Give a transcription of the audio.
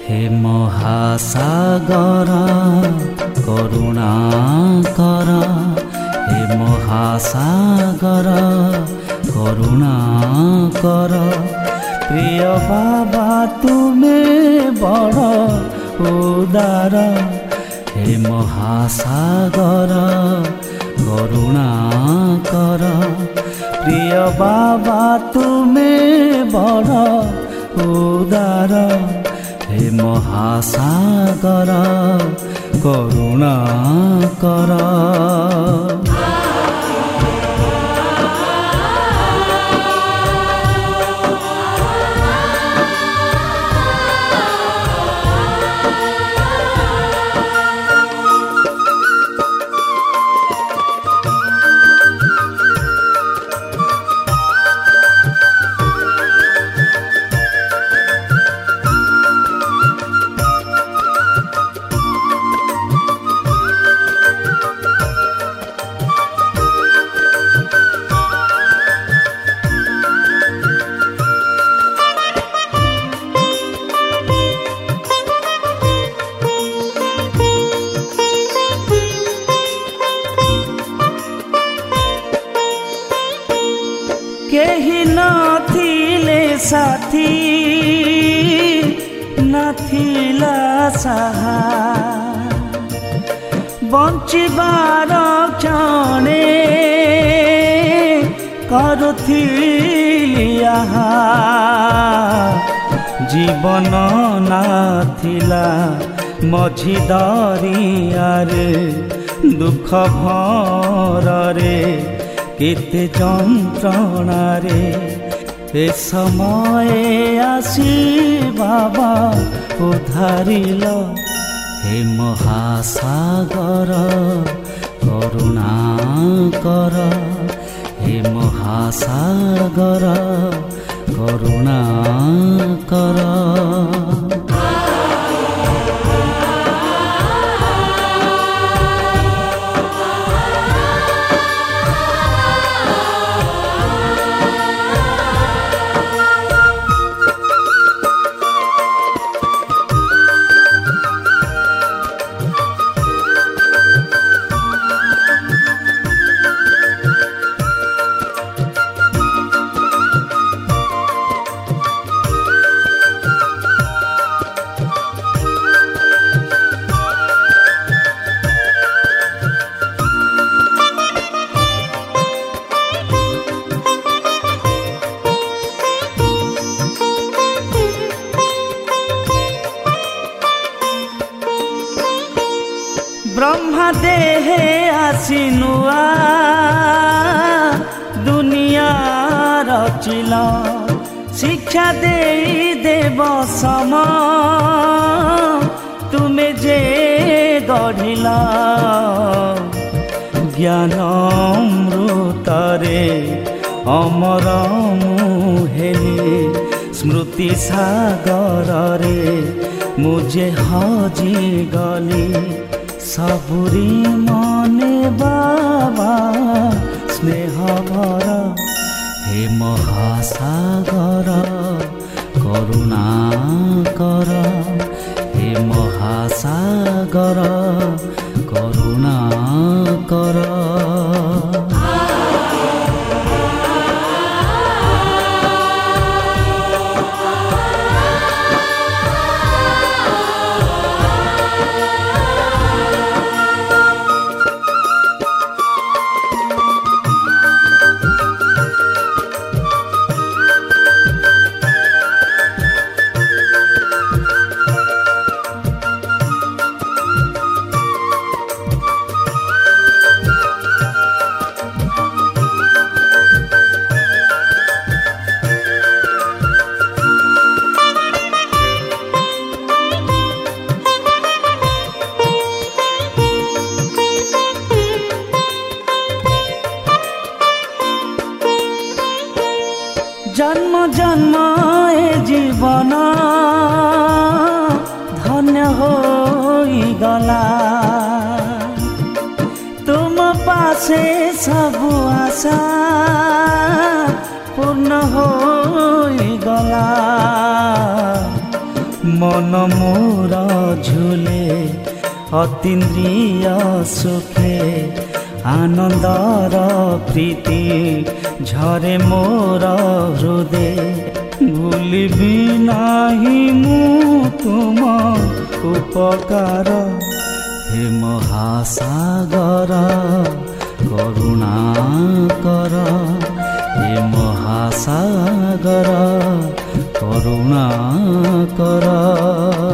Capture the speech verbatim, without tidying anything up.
हे महासागर करुणा कर, हे महासागर करुणा कर। प्रिय बाबा तुमे बड़ उदार, हे महासागर करुणा कर। प्रिय बाबा तुमे बड़ उदार, हे महासागर करुणा कर। केही नथिले साथी नथिला साहा, बंचिबार क्षणे करुथिली आहा। जीवन नाथिला मझी दरियारे, दुख भରରେ केते जंत्रणारे। ए समय आसी बाबा उधारिल, हे महासागर करुणा कर, हे महासागर करुणा कर। ब्रह्मा देहे आसी नुआ दुनिया रचिल, शिक्षा दे देव सम तुमे जे गढ़िल। ज्ञान अमृतरे अमर मुहेली, स्मृति सागर रे मुझे हजी गली। सबुरी मने बाबा स्नेह भर, हे महासागर करुणा कर, हे महासागर करुणा कर। जन्म जन्म ए जीवन धन्य होई गला, तुम पासे सब आशा पूर्ण होई गला। मन मोर झुले अतीन्द्रिय सुखे आनंदर प्रीति झरे मोर हृदय भूलिबि नाही मु तुम उपकार हे महासागर करुणा कर हे महासागर करुणा कर।